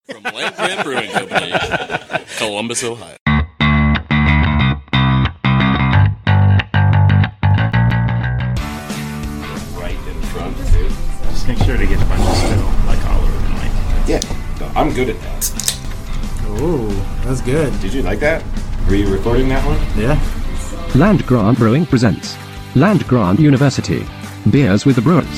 From Land Grant Brewing Company, Columbus, Ohio. Right in front, too. Just make sure to get a bunch of spill, like all over the mic. Yeah, no, I'm good at that. Ooh, that's good. Did you like that? Were you recording that one? Yeah. Land Grant Brewing presents Land Grant University. Beers with the Brewers.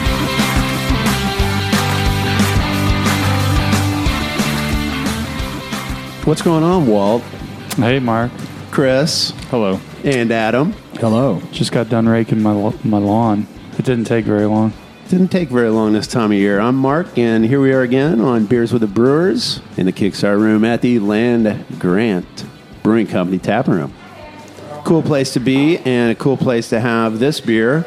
What's going on, Walt? Hey, Mark. Chris? Hello. And Adam? Hello. Just got done raking my lawn. It didn't take very long. Didn't take very long this time of year. I'm Mark, and here we are again on Beers with the Brewers in the Kickstarter room at the Land Grant Brewing Company tap room. Cool place to be, and a cool place to have this beer.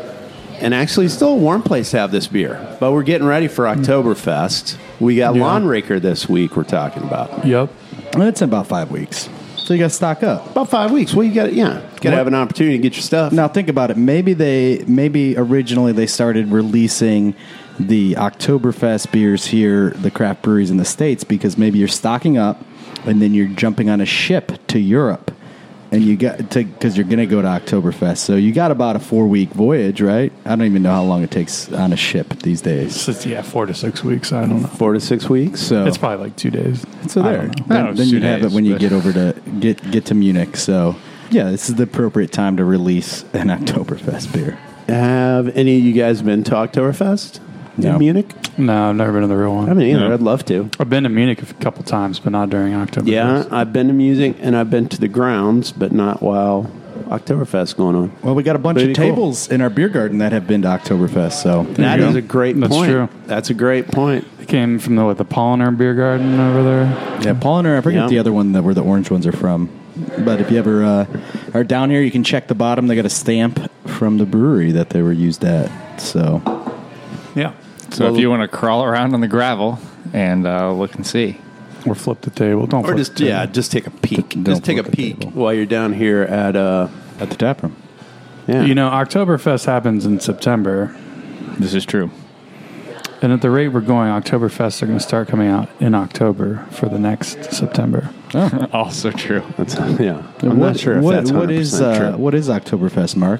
And actually, still a warm place to have this beer. But we're getting ready for Oktoberfest. We got Lawn Raker this week we're talking about. Yep. It's in about 5 weeks. So you got to stock up. About 5 weeks. Well, you got to have an opportunity to get your stuff. Now think about it. Maybe originally they started releasing the Oktoberfest beers here, the craft breweries in the States, because maybe you're stocking up and then you're jumping on a ship to Europe. And you got to, because you're going to go to Oktoberfest. So you got about a 4-week voyage, right? I don't even know how long it takes on a ship these days. So, 4 to 6 weeks. I don't know. 4 to 6 weeks. So It's probably like 2 days. So there. Then you have it when you get over to get to Munich. So yeah, this is the appropriate time to release an Oktoberfest beer. Have any of you guys been to Oktoberfest No. in Munich? No, I've never been to the real one. I haven't either. I'd love to. I've been to Munich a couple times, but not during Oktoberfest. Yeah, I've been to music and I've been to the grounds, but not while Oktoberfest going on. Well, we got a bunch Pretty of cool. tables in our beer garden that have been to Oktoberfest. So That you is go. a great That's point. true. That's a great point. It came from the Polliner Beer Garden over there. yeah, Polliner. I forget Yeah. the other one where the orange ones are from. But if you ever are down here, you can check the bottom. They got a stamp from the brewery that they were used at. So Yeah. So if you want to crawl around on the gravel and look and see. Or flip the table. Don't Or flip just the table. just take a peek. Don't Just take a flip the peek table. while you're down here at at the tap room. yeah. You know, Oktoberfest happens in September. This is true. And at the rate we're going, Oktoberfest are going to start coming out in October for the next September. Also true. That's, yeah. I'm not sure if that's 100% true. what is Oktoberfest, Mark?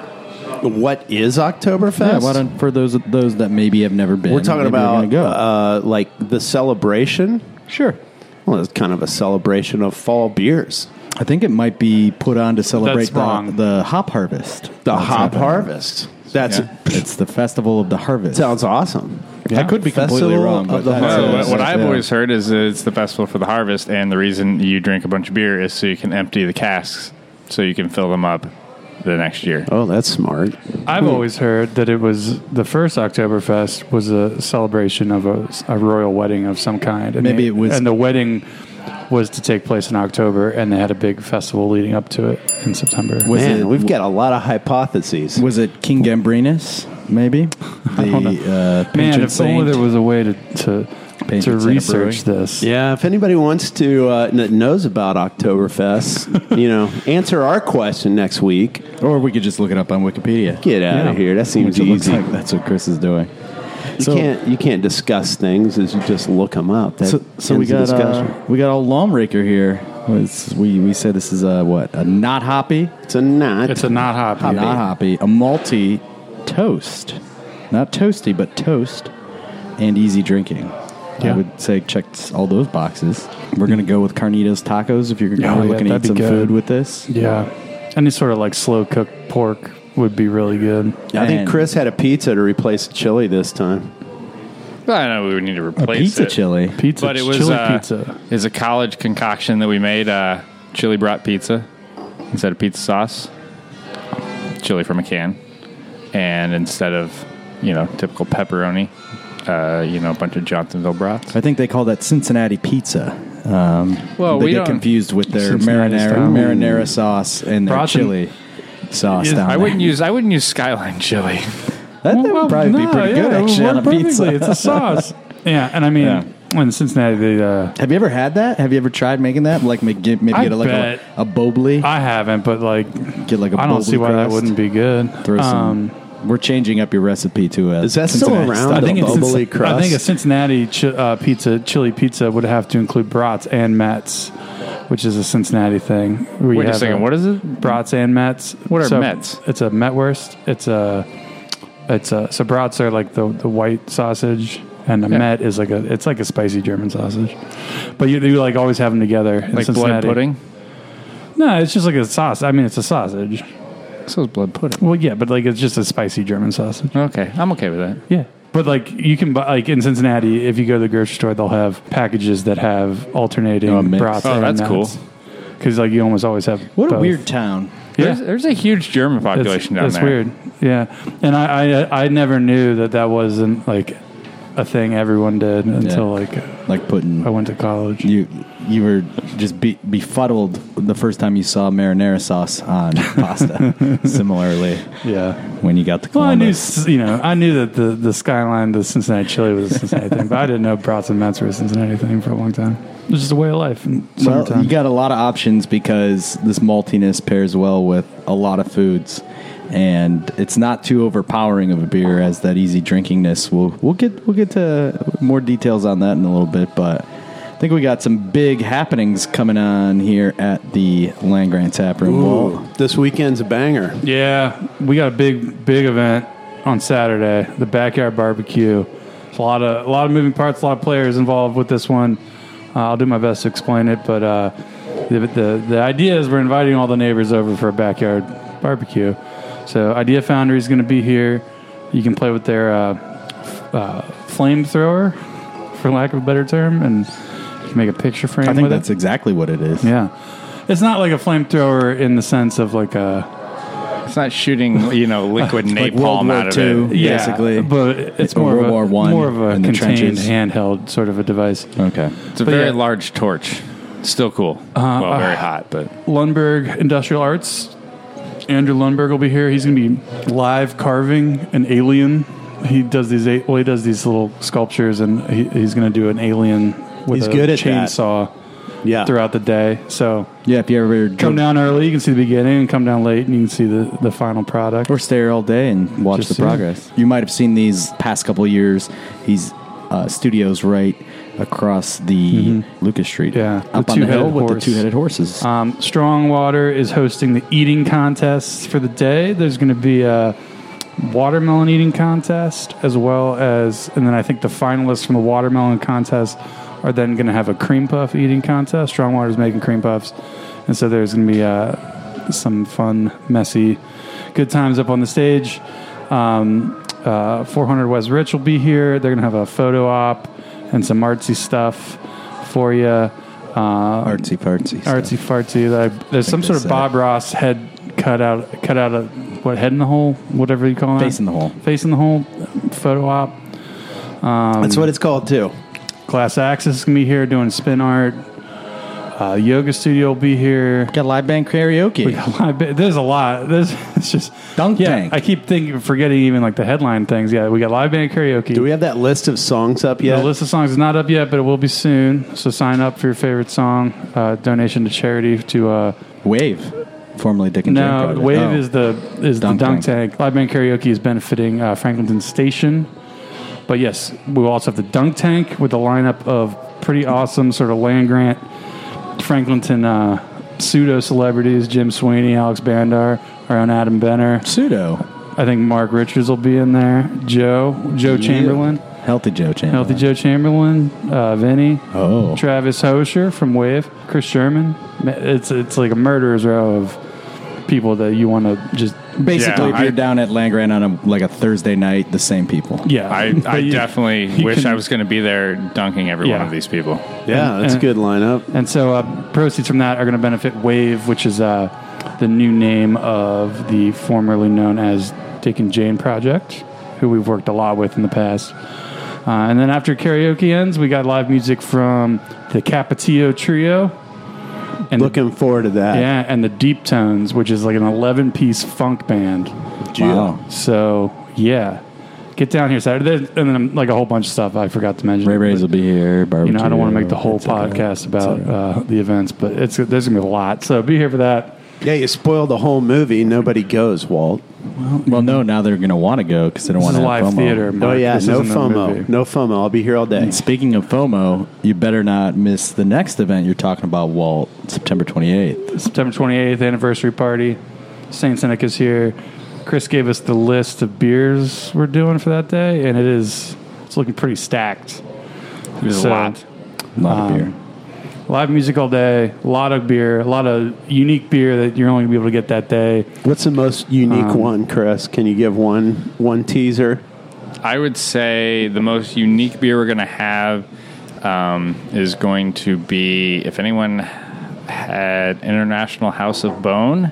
What is Oktoberfest? Yeah, why don't, for those that maybe have never been, We're talking maybe about gonna go. like the celebration. Sure. Well, it's kind of a celebration of fall beers. I think it might be put on to celebrate That's wrong. the hop harvest. The That's hop happening. harvest. That's It's the festival of the harvest. sounds awesome. I could be completely Festival wrong, but of the that's harvest. What I've always heard is that it's the festival for the harvest, and the reason you drink a bunch of beer is so you can empty the casks, so you can fill them up the next year. Oh, that's smart. I've always heard that it was the first Oktoberfest was a celebration of a royal wedding of some kind. And Maybe it was- and the wedding was to take place in October, and they had a big festival leading up to it in September. Man, we've got a lot of hypotheses. Was it King Gambrinus? Maybe Man, patron if saint? only there was a way to Patron saint of research brewing. this. Yeah, if anybody wants to knows about Oktoberfest, answer our question next week. Or we could just look it up on Wikipedia. Get out of here. That seems Which it looks easy. like that's what Chris is doing. You can't discuss things as you just look them up. That So we ends the got discussion. we got old Lawn Raker here. We said this is a not hoppy, It's a not. It's a not hoppy. not hoppy, a malty toast, not toasty but toast, and easy drinking. I Yeah. would say check all those boxes. We're gonna go with Carnitas tacos if you're Oh, yeah, looking to that'd eat some be good. food with this. Yeah. Any sort of like slow cooked pork would be really good. I think And- Chris had a pizza to replace the chili this time. But I know we would need to A replace pizza it. chili. Pizza, But it was chili pizza. Is a college concoction that we made. Chili brought pizza instead of pizza sauce. Chili from a can, and instead of typical pepperoni, a bunch of Johnsonville brats. I think they call that Cincinnati pizza. Well, they we get don't- confused with their Cincinnati style. marinara sauce and their Brats and- chili sauce Yeah, down I there. wouldn't use Skyline chili. That would probably be pretty good, actually, on a pizza. It's a sauce. Yeah, and I mean, Yeah. in Cincinnati, they, Have you ever had that? Have you ever tried making that? Like maybe get like bet. a Bobli? I haven't, but like, Get like a I don't Bobli see why that crust. wouldn't be good. Throw some We're changing up your recipe to a Is that still Cincinnati around? style. I think it's bubbly crust. I think a Cincinnati chili pizza would have to include brats and Mets, which is a Cincinnati thing. where you Wait a have second. What is it? Brats and Mets. What are Mets? It's a Metwurst. So brats are like the white sausage, and a Met is like a spicy German sausage. But you like always have them together in Like Cincinnati. blood pudding? No, it's just like a sauce. I mean, it's a sausage. So is blood pudding. Well, yeah, but like it's just a spicy German sausage. Okay, I'm okay with that. Yeah. But like you can buy like in Cincinnati, if you go to the grocery store, they'll have packages that have alternating mix. brats. Oh, and that's cool. Because like you almost always have. What a both. weird town. Yeah. There's a huge German population down That's there. weird. Yeah, and I never knew that wasn't like a thing everyone did until Like putting I went to college. you were just befuddled the first time you saw marinara sauce on pasta. Similarly, Yeah. when you got to Well, Columbus. I knew that the skyline, the Cincinnati chili was a Cincinnati thing, but I didn't know brats and Mets were a Cincinnati thing for a long time. It was just a way of life in Well, summertime. you got a lot of options because this maltiness pairs well with a lot of foods, and it's not too overpowering of a beer as that easy drinkingness. We'll get to more details on that in a little bit, but I think we got some big happenings coming on here at the Land Grant Tap Room. Ooh, this weekend's a banger. Yeah, we got a big event on Saturday, the backyard barbecue. It's a lot of moving parts, a lot of players involved with this one. I'll do my best to explain it, but the idea is we're inviting all the neighbors over for a backyard barbecue. So Idea Foundry is going to be here. You can play with their flamethrower, for lack of a better term, and you can make a picture frame I think with that's it. exactly what it is. Yeah. It's not like a flamethrower in the sense of like a... It's not shooting, liquid Like napalm World War out of II. it. Yeah, Basically. but it's Or more World War I more of a in the contained trenches. handheld sort of a device. Okay. It's a But very yeah. large torch. Still cool. Well, very hot, but Lundberg Industrial Arts. Andrew Lundberg will be here. He's going to be live carving an alien. He does these little sculptures, and he's going to do an alien with He's a good at that. chainsaw Yeah. throughout the day. So Yeah, if you ever come down early, you can see the beginning, and come down late, and you can see the final product. or stay here all day and watch Just the see. progress. You might have seen these past couple of years. He's studios right across the Lucas Street. Yeah, up the on the hill two-headed with the horse. two-headed horses. Strongwater is hosting the eating contests for the day. There's going to be a watermelon eating contest as well as, and then I think the finalists from the watermelon contest are then going to have a cream puff eating contest. Strongwater is making cream puffs, and so there's going to be some fun, messy, good times up on the stage. 400 West Rich will be here. They're going to have a photo op and some artsy stuff for you. Artsy fartsy. Artsy fartsy. There's some they sort of said Bob Ross head cut out of what, head in the hole, whatever you call it. Face in the hole. Face in the hole. Photo op. That's what it's called, too. Class Access is gonna be here doing spin art. Yoga Studio will be here. Got live band karaoke. There's a lot. It's just Dunk tank. I keep forgetting even like the headline things. Yeah, we got live band karaoke. Do we have that list of songs up yet? The list of songs is not up yet, but it will be soon. So sign up for your favorite song. Donation to charity to. Wave, formerly Dick and Jane No, Project. Wave Oh. is the Dunk dunk tank. tank. Live band karaoke is benefiting Franklinton Station. But yes, we will also have the dunk tank with a lineup of pretty awesome sort of land grant Franklinton pseudo celebrities: Jim Sweeney, Alex Bandar, our own Adam Benner. Pseudo. I think Mark Richards will be in there. Joe Chamberlain, Healthy Joe Chamberlain. Healthy Joe Chamberlain, Vinny. Oh. Travis Hosher from Wave, Chris Sherman. It's like a murderer's row of people that you want to just Basically, Yeah, if you're I- down at Land Grant on a Thursday night, the same people. yeah. I But you- definitely you wish can- I was going to be there dunking every one Yeah. of these people. Yeah, that's a good lineup. And so proceeds from that are going to benefit Wave, which is the new name of the formerly known as Dick and Jane Project, who we've worked a lot with in the past. And then after karaoke ends, we got live music from the Capetillo Trio. And Looking forward to that. yeah, and the Deep Tones, which is like an 11-piece funk band. Wow. So, yeah. Get down here Saturday. And then like a whole bunch of stuff I forgot to mention. Ray Rays will But, be here. Barbecue. I don't want to make the whole et cetera, podcast et about cetera. the events, but there's going to be a lot. So be here for that. Yeah, you spoiled the whole movie. Nobody goes, Walt. Well, no, now they're going to want to go because they don't This want is to live have FOMO. theater. Oh, Mark. yeah, This no isn't a FOMO. movie. No FOMO. I'll be here all day. And speaking of FOMO, you better not miss the next event you're talking about, Walt, September 28th. September 28th anniversary party. Saint Seneca's here. Chris gave us the list of beers we're doing for that day, and it's looking pretty stacked. There's a lot. A lot of beer. Live music all day, a lot of beer, a lot of unique beer that you're only going to be able to get that day. What's the most unique one, Chris? Can you give one teaser? I would say the most unique beer we're going to have is going to be, if anyone had International House of Bone.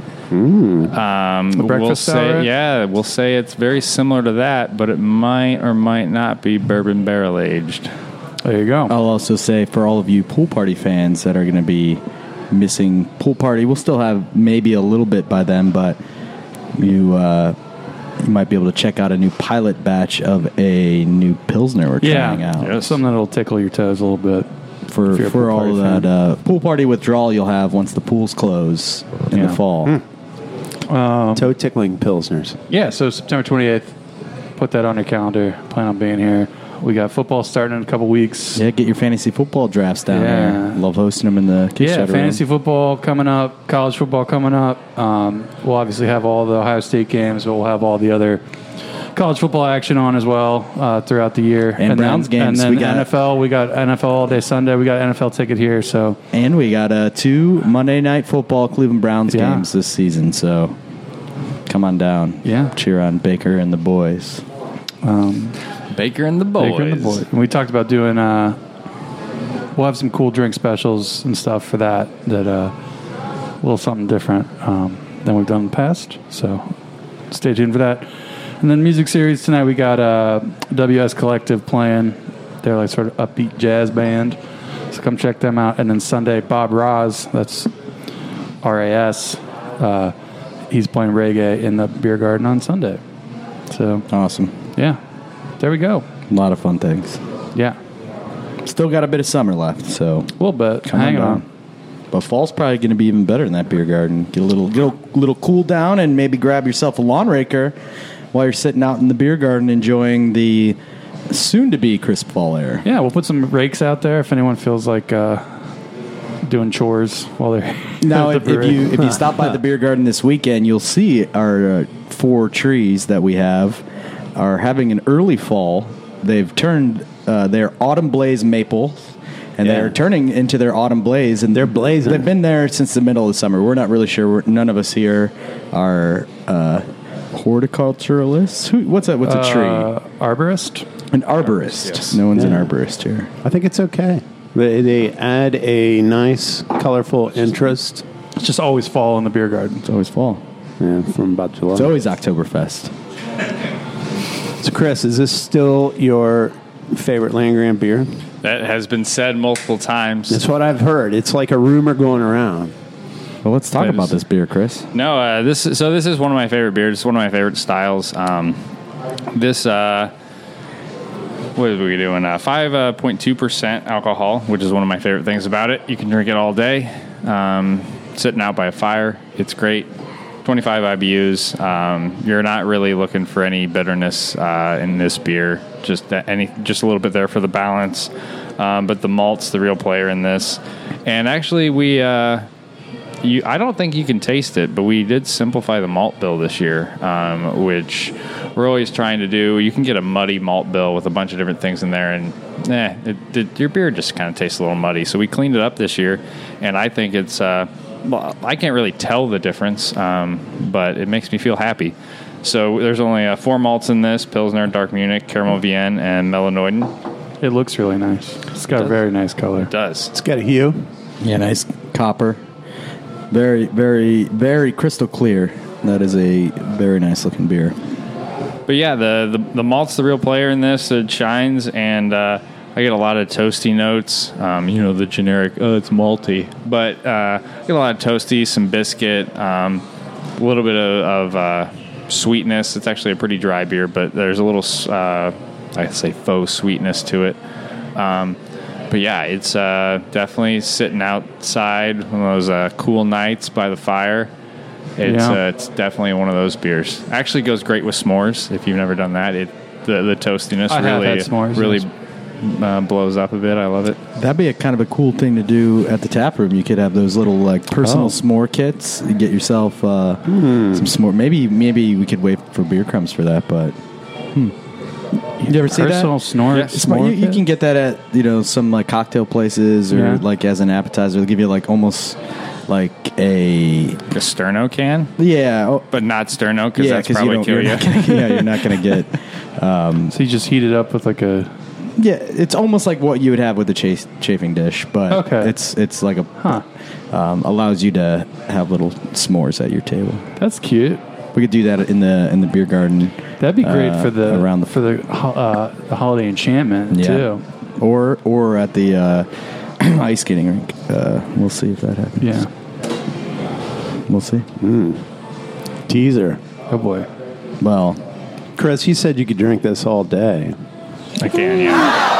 The breakfast we'll stout, say, right? yeah, we'll say it's very similar to that, but it might or might not be bourbon barrel aged. There you go. I'll also say for all of you pool party fans that are going to be missing pool party, we'll still have maybe a little bit by then, but you might be able to check out a new pilot batch of a new Pilsner we're trying out. Yeah, something that'll tickle your toes a little bit. If you're a For pool all party of fan. that pool party withdrawal you'll have once the pools close in the fall. Toe tickling Pilsners. Yeah, so September 28th, put that on your calendar. Plan on being here. We got football starting in a couple weeks. Yeah, get your fantasy football drafts down Yeah. there. Love hosting them in the Kickstarter Yeah, room. fantasy football coming up, college football coming up. We'll obviously have all the Ohio State games, but we'll have all the other college football action on as well throughout the year. And Browns games. And then We got- NFL. We got NFL all day Sunday. We got NFL ticket here. So And we got 2 Monday Night Football Cleveland Browns Yeah. games this season, so come on down. Yeah. Cheer on Baker and the boys. Baker and the Boys. Baker and the boys. And we talked about doing. We'll have some cool drink specials and stuff for that. A little something different than we've done in the past. So stay tuned for that. And then music series tonight. We got WS Collective playing. They're like sort of upbeat jazz band. So come check them out. And then Sunday, Bob Raz. That's RAS. He's playing reggae in the beer garden on Sunday. So Awesome. yeah, there we go. A lot of fun things. Yeah. Still got a bit of summer left, so A little bit. come Hang down. on. But fall's probably going to be even better in that beer garden. Get a little cool down and maybe grab yourself a lawn raker while you're sitting out in the beer garden enjoying the soon-to-be crisp fall air. Yeah, we'll put some rakes out there if anyone feels like doing chores while they're Now, at the if you stop by the beer garden this weekend, you'll see our 4 trees that we have are having an early fall. They've turned their autumn blaze maple, and Yeah. they're turning into their autumn blaze, and They're blazing. They've been there since the middle of the summer. We're not really sure. None of us here are horticulturalists. What's a tree? arborist. An arborist. yes. No one's an Yeah. arborist here. I think it's okay. They add a nice, colorful interest. It's just always fall in the beer garden. It's always fall. Yeah, from about July. It's always Oktoberfest. So, Chris, is this still your favorite Land Grant beer? That has been said multiple times. That's what I've heard. It's like a rumor going around. Well, let's talk That about is- this beer, Chris. No, this is one of my favorite beers. It's one of my favorite styles. What are we doing? 5.2% alcohol, which is one of my favorite things about it. You can drink it all day, sitting out by a fire. It's great. 25 IBUs. You're not really looking for any bitterness in this beer. Just a little bit there for the balance. But the malt's the real player in this. And actually, I don't think you can taste it, but we did simplify the malt bill this year, which we're always trying to do. You can get a muddy malt bill with a bunch of different things in there, and your beer just kind of tastes a little muddy. So we cleaned it up this year, and I think it's. Well, I can't really tell the difference, but it makes me feel happy. So there's only 4 malts in this: Pilsner, Dark Munich, Caramel Vienne, and Melanoiden. It looks really nice. It's got a very nice color. It does. It's got a hue. Yeah, nice copper. Very, very, very crystal clear. That is a very nice looking beer. But yeah, the malt's the real player in this. It shines, and I get a lot of toasty notes. The generic, it's malty. But I get a lot of toasty, some biscuit, a little bit of sweetness. It's actually a pretty dry beer, but there's a little, I'd say, faux sweetness to it. But yeah, it's definitely sitting outside one of those cool nights by the fire. It's definitely one of those beers. Actually goes great with s'mores if you've never done that. The toastiness I have had s'mores, really yes. blows up a bit. I love it. That'd be a kind of a cool thing to do at the tap room. You could have those little like personal s'more kits. You get yourself some s'more. Maybe we could wait for beer crumbs for that. But you ever see that? Personal s'more You can get that at some like cocktail places or like as an appetizer. They'll give you like almost like a Sterno can, but not Sterno because that's probably kill you. You're not going to get. So you just heat it up with like a. Yeah, it's almost like what you would have with a chafing dish, but it's like a allows you to have little s'mores at your table. That's cute. We could do that in the beer garden. That'd be great for the around the holiday enchantment too, or at the ice skating rink. We'll see if that happens. Yeah, we'll see. Teaser. Oh boy. Well, Chris, you said you could drink this all day. I can, yeah.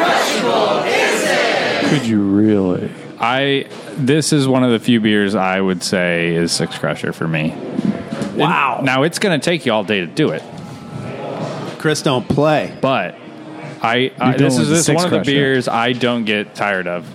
Could you really? This is one of the few beers I would say is Six Crusher for me. Wow. Now, it's going to take you all day to do it. Chris, don't play. But this is one of the beers I don't get tired of.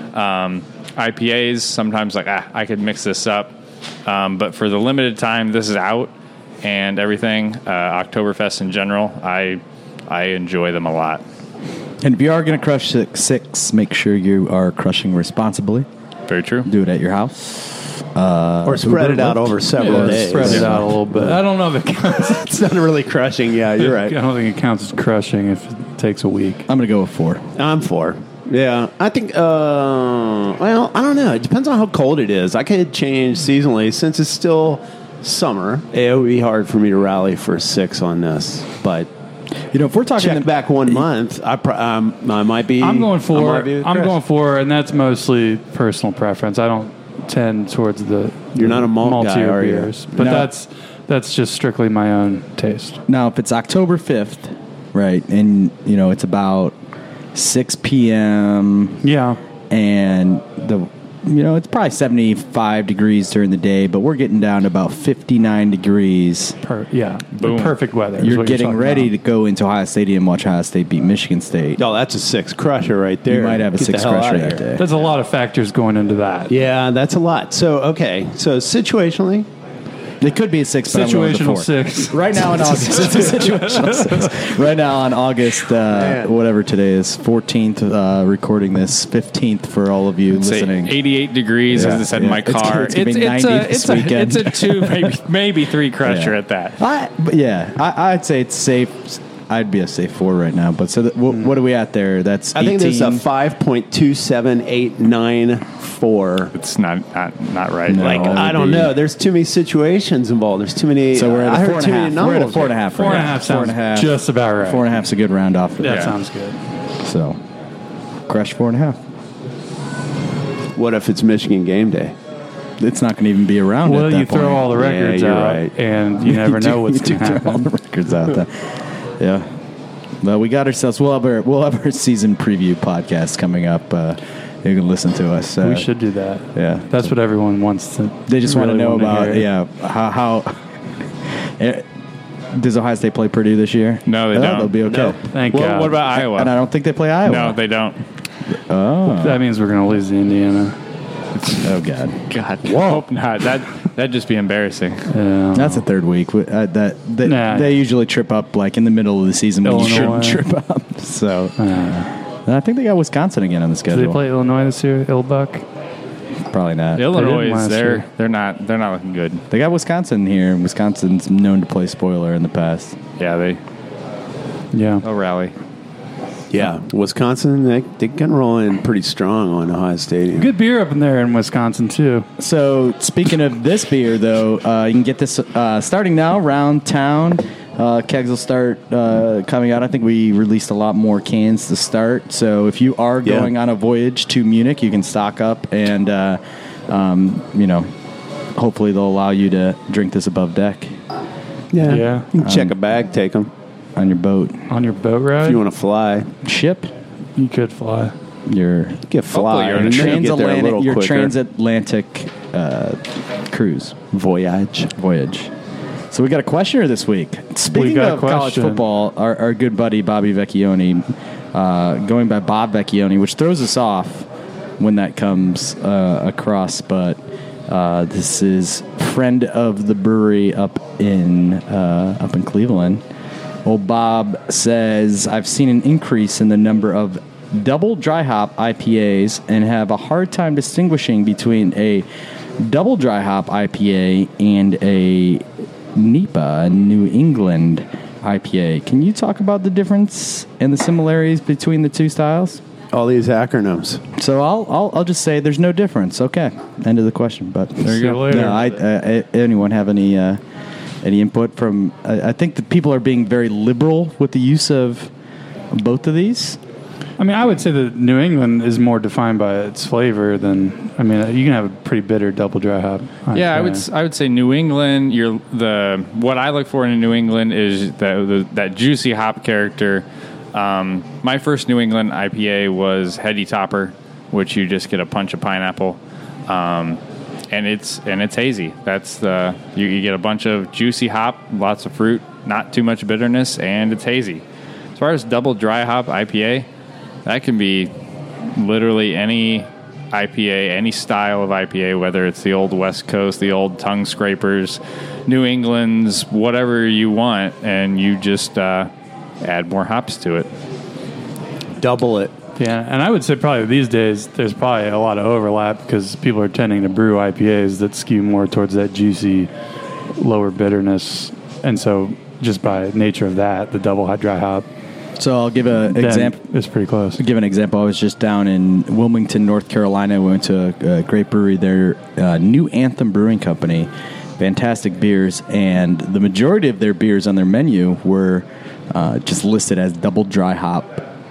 IPAs, sometimes I could mix this up. But for the limited time this is out and everything, Oktoberfest in general, I enjoy them a lot. And if you are going to crush six, make sure you are crushing responsibly. Very true. Do it at your house. Or spread it out over several days. Spread it out a little bit. I don't know if it counts. It's not really crushing. Yeah, you're right. I don't think it counts as crushing if it takes a week. I'm going to go with 4. I'm 4. Yeah, I think, well, I don't know. It depends on how cold it is. I could change seasonally. Since it's still summer, it would be hard for me to rally for 6 on this. But if we're talking check back 1 month, I might be. I'm going 4. I'm going 4, and that's mostly personal preference. I don't tend towards the You're not a malt guy, maltier are you? beers, but No. that's just strictly my own taste. Now, if it's October 5th, right, and it's about 6 p.m. Yeah, and it's probably 75 degrees during the day, but we're getting down to about 59 degrees. The perfect weather. You're getting ready to go into Ohio Stadium, watch Ohio State beat Michigan State. Oh, that's a 6 crusher right there. You might have a Get the 6 hell crusher outta that here. day. There's a lot of factors going into that. Yeah, that's a lot. So, okay. So, situationally, It could be a 6, but I'm going with a Situational 4. 6. Right now in August, it's a situational 6. Right now on August, whatever today is, 14th, recording this, 15th for all of you listening. 88 degrees, as I said in my car. It's gonna be 90 this weekend. It's a 2, maybe 3 crusher at that. I'd say it's safe. I'd be a safe 4 right now. But so what are we at there? That's 18. I think there's a 5.27894. It's not right. No. I don't know. There's too many situations involved. There's too many. So we're at I a heard too many 4.5. We're at a numbers. 4.5. 4.5 sounds 4.5. just about right. 4.5 is a good round off. That sounds good. So, crush 4.5. What if it's Michigan game day? It's not going to even be around. Well, at that you throw point. all the records you're out, right. and you never know what's going to Throw all happen. the records out there. Yeah. Well, we got ourselves. We'll have our season preview podcast coming up. You can listen to us. We should do that. Yeah. That's what everyone wants to. They just want to know about hear. how does Ohio State play Purdue this year? No, they don't. They'll be okay. No. Thank Well, God. what about Iowa? And I don't think they play Iowa. No, they don't. Oh, That means we're going to lose to Indiana. oh God. God, hope not. That'd just be embarrassing. Yeah. That's the third week. They usually trip up like in the middle of the season when you Illinois. shouldn't trip up. So, and I think they got Wisconsin again on the Do schedule. they play Illinois this year? Ilbuck? Probably not. Illinois last is year. they're not looking good. They got Wisconsin here. Wisconsin's known to play spoiler in the past. Yeah, Yeah. they'll rally. Yeah, Wisconsin, they can roll in pretty strong on Ohio Stadium. Good beer up in there in Wisconsin, too. So, speaking of this beer, though, you can get this starting now around town. Kegs will start coming out. I think we released a lot more cans to start. So, if you are going on a voyage to Munich, you can stock up and, hopefully they'll allow you to drink this above deck Yeah. You can check a bag, take them. on your boat. On your boat ride, If you want to fly, Ship you could fly. your get fly. you're in a and then you'll get there a transatlantic, little your quicker. transatlantic cruise. Voyage. So we got a questioner this week. Speaking got a of college question. football, our good buddy Bobby Vecchione, going by Bob Vecchione, which throws us off when that comes across, but this is friend of the brewery up in Cleveland. Old Bob says, I've seen an increase in the number of double dry hop IPAs and have a hard time distinguishing between a double dry hop IPA and a NEPA, a New England IPA. Can you talk about the difference and the similarities between the two styles? All these acronyms. So I'll just say there's no difference. Okay, end of the question. But There you go. Later. no, anyone have any input from? I think that people are being very liberal with the use of both of these. I mean, I would say that New England is more defined by its flavor than. I mean, you can have a pretty bitter double dry hop. Yeah, I would say New England. What I look for in a New England is that juicy hop character. My first New England IPA was Heady Topper, which you just get a punch of pineapple, and it's hazy. That's you get a bunch of juicy hop, lots of fruit, not too much bitterness, and it's hazy. As far as double dry hop IPA, that can be literally any IPA, any style of IPA, whether it's the old West Coast, the old tongue scrapers, New England's, whatever you want, and you just add more hops to it. Double it. Yeah, and I would say probably these days there's probably a lot of overlap because people are tending to brew IPAs that skew more towards that juicy, lower bitterness, and so just by nature of that, the double dry hop. So I'll give an example. It's pretty close. Give an example. I was just down in Wilmington, North Carolina. We went to a great brewery there, New Anthem Brewing Company. Fantastic beers, and the majority of their beers on their menu were just listed as double dry hop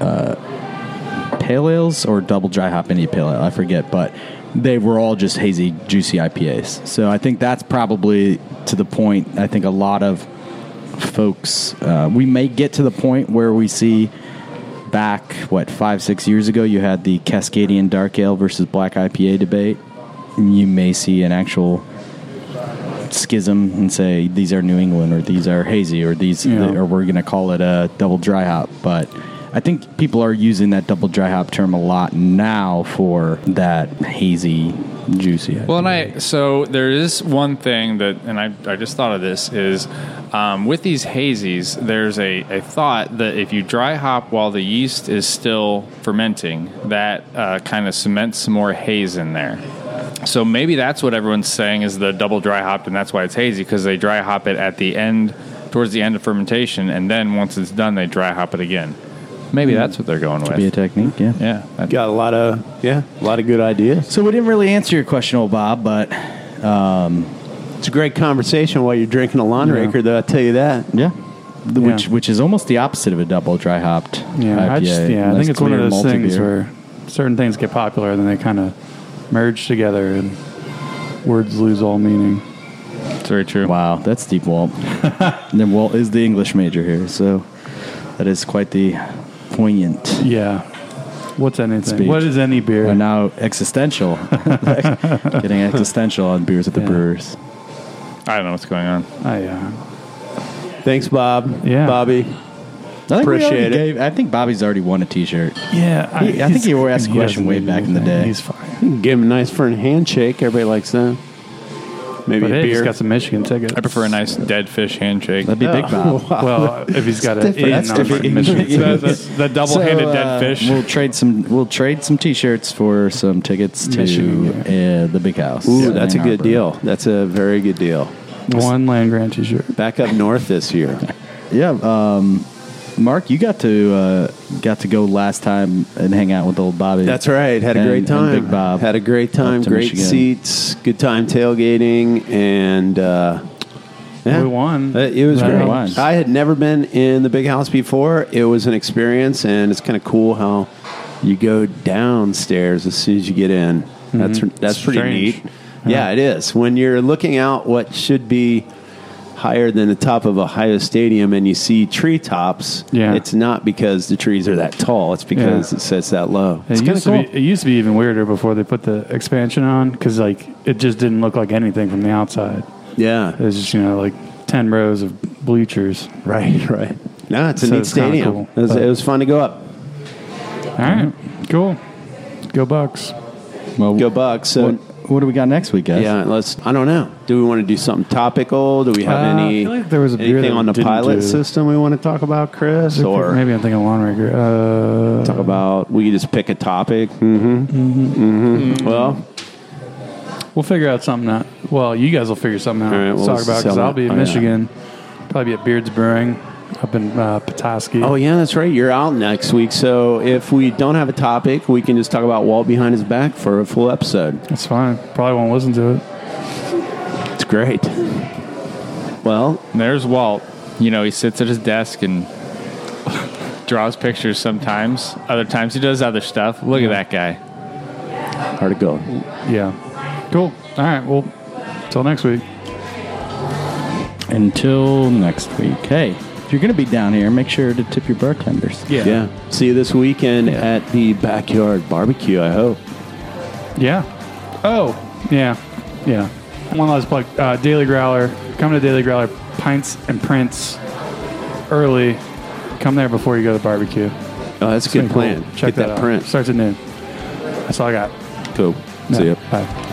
pale ales or double dry hop India pale ale. I forget, but they were all just hazy, juicy IPAs. So I think that's probably to the point. I think a lot of folks, we may get to the point where we see back, 5-6 years ago, you had the Cascadian Dark Ale versus Black IPA debate. You may see an actual schism and say these are New England or these are hazy or or we're going to call it a double dry hop. But I think people are using that double dry hop term a lot now for that hazy, juicy IPA. Well, so there is one thing that, and I just thought of this, is with these hazies, there's a thought that if you dry hop while the yeast is still fermenting, that kind of cements some more haze in there. So maybe that's what everyone's saying is the double dry hopped, and that's why it's hazy, because they dry hop it at the end, towards the end of fermentation, and then once it's done, they dry hop it again. Maybe that's what they're going with. Could be a technique, yeah. Yeah. Got a lot of good ideas. So we didn't really answer your question, old Bob, but It's a great conversation while you're drinking a lawn raker, though, I'll tell you that. yeah. Which is almost the opposite of a double dry hopped Yeah, IPA. I think it's one of Less those clear, things malty beer. where certain things get popular and then they kind of merge together and words lose all meaning. It's very true. Wow, that's deep, Walt. And then Walt is the English major here, so that is quite the poignant. Yeah. What's anything? Speech. What is any beer? And now existential. Getting existential on Beers with the Brewers. I don't know what's going on. Thanks, Bob. Yeah. Bobby. Appreciate it. I think Bobby's already won a T-shirt. Yeah. I think he asked a question way doesn't back in the anything. day. He's fine. Give him a nice firm handshake. Everybody likes that. Maybe But a hey, he's beer. got some Michigan tickets. I prefer a nice dead fish handshake. That'd be Big Bob. Well, if he's got an That's different. Michigan. the double-handed dead fish. We'll trade some T-shirts for some tickets to Michigan, the Big House. Ooh, that's a in good Arbor. deal. That's a very good deal. One land grant t-shirt. Back up north this year. Yeah, Mark, you got to go last time and hang out with old Bobby. That's right. Had a And- great time. and Big Bob. Had a great time. Up to Great Michigan. seats. Good time tailgating. And yeah. We won. It was Right. great. Won. I had never been in the Big House before. It was an experience, and it's kind of cool how you go downstairs as soon as you get in. That's pretty Strange. neat. Yeah, it is. When you're looking out what should be higher than the top of Ohio Stadium and you see treetops, Yeah. it's not because the trees are that tall. It's because it sits that low. It's It kind used, of to cool. be, it used to be even weirder before they put the expansion on because like it just didn't look like anything from the outside. Yeah. It was just like 10 rows of bleachers. Right, right. No, it's a So neat it's kinda stadium. cool, It but- was fun to go up. All right, cool. Go Bucks. Well, Go Bucks. So, what do we got next week, guys? yeah, I don't know. Do we want to do something topical? Do we have I any feel like there was a beer anything that on we the didn't pilot do. system we want to talk about, Chris? Or Maybe I'm thinking Lawnmaker. talk about, we just pick a topic? Well, We'll figure out something out. Well, you guys will figure something out All right, to well, talk let's about because sell I'll it. be in Oh, yeah. Michigan. Probably be at Beards Brewing up in Petoskey. oh yeah, that's right. You're out next week. So if we don't have a topic, we can just talk about Walt Behind His Back for a full episode. That's fine. Probably won't listen to it. It's great. Well, And there's Walt. He sits at his desk and draws pictures sometimes. Other times he does other stuff. Look at that guy. hard to go. Yeah. Cool. All right. Well, till next week. Until next week. Hey, if you're going to be down here, make sure to tip your bartenders. Yeah. See you this weekend at the Backyard Barbecue, I hope. Yeah. Oh, yeah. Yeah. One last plug. Daily Growler. Come to Daily Growler. Pints and Prints early. Come there before you go to the barbecue. Oh, that's a It's gonna good be plan. cool. Check Get that out. print. Starts at noon. That's all I got. Cool. Yeah. See ya. Bye.